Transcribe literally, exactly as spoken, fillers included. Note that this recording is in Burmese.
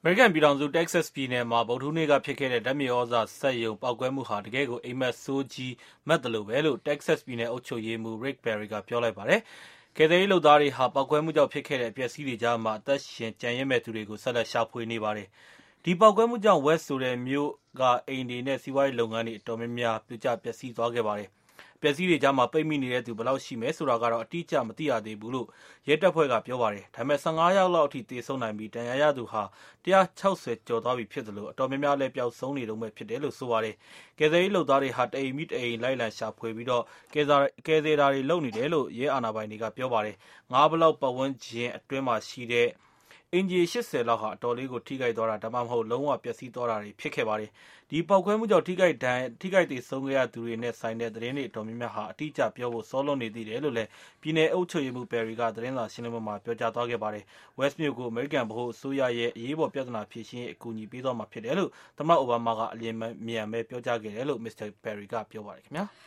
မေရိကန်ပြည်ထောင်စုတက္ကဆက်ပြည်နယ်မှာဗုဒ္ဓဟူးနေ့ကဖြစ်ခဲ့တဲ့ဓာတ်မြေဩဇာစက်ရုံပေါက်ကွဲမှုဟာတကယ်ကိုအိမ်မက်ဆိုးကြီးမက်တယ်လို့ပဲလို့တက္ကဆက်ပြည်နယ်အုပ်ချုပ်ရေးမှူး Rick Perry ကပြောလိုက်ပါတယ်။ကယ်ဆယ်ရေးလုပ်သားတွေဟာပေါက်ကွဲမှုကြောင့်ဖြစ်ခဲ့တဲ့အပျက်အစီးတွေကြားမှာအသက်ရှင်ကျန်ရစ်မဲ့သူတွေကိုဆက်လက်ရှာဖွေနေပါတယ်။ဒီပေါက်ကွဲမှုကြောင့် West ဆိုတဲ့မြို့ကအိမ်တွေနဲ့စီးပွားရေးလုပ်ငန်းတွေအတော်များများပြိုကျပျက်စီးသွားခဲ့ပါတယ်။ပျက်စီးတွေကြားမှာပိတ်မိနေတဲ့သူဘယ်လောက်ရှိမယ်ဆိုတာကတော့အတိအကျမသိရသေးဘူးလို့ရဲတပ်ဖွဲ့ကပြောပါတယ်။ဒါပေမဲ့၁၅ယောက်လောက်အထိသေဆုံးနိုင်ပြီးဒဏ်ရာရသူဟာ၁၆၀ကျော်သွားပြီဖြစ်တယ်လို့အတော်များများလည်းပျောက်ဆုံးနေတုန်းပဲဖြစ်တယ်လို့ဆိုပါတယ်။ကယ်ဆယ်ရေးလုပ်သားတွေဟာတအိမ်ပြီးတအိမ်လိုက်လံရှာဖွေပြီးတော့ကယ်ဆယ်တာတွေလုပ်နေတယ်လို့ရဲအာဏာပိုင်တွေကပြောပါတယ်။ငါးဘလောက်ပတ်ဝန်းကျင်အတွင်းမှာရှိတဲ့အင်ဂျီ၈၀လောက်ဟာအတော်လေးကိုထိခိုက်သွားတာဒါမှမဟုတ်လုံးဝပျက်စီးသွားတာတွေဖြစ်ခဲ့ပါတယ်။ဒီပေါက်ကွဲမှုကြောင့်ထိခိုက်ဒဏ်ထိခိုက်သေဆုံးခဲ့ရသူတွေနဲ့ဆိုင်တဲ့သတင်းတွေအတော်များများဟာအတိအကျပြောဖို့စောလွန်းနေသေးတယ်လို့လည်းပြည်နယ်အုပ်ချုပ်ရေးမှူး Perry ကသတင်းစာရှင်းလင်းပွဲမှာပြောကြားသွားခဲ့ပါတယ်။ West မြို့ကိုအမေရိကန်ဗဟိုအစိုးရရဲ့အရေးပေါ်ပြဿနာဖြေရှင်းရေးအကူအညီပေးသွားမှာဖြစ်တယ်လို့သမ္မတအိုဘားမားကအလျင်အမြန်ပဲပြောကြားခဲ့တယ်လို့ မစ္စတာ Perry ကပြောပါတယ်ခင်ဗျာ။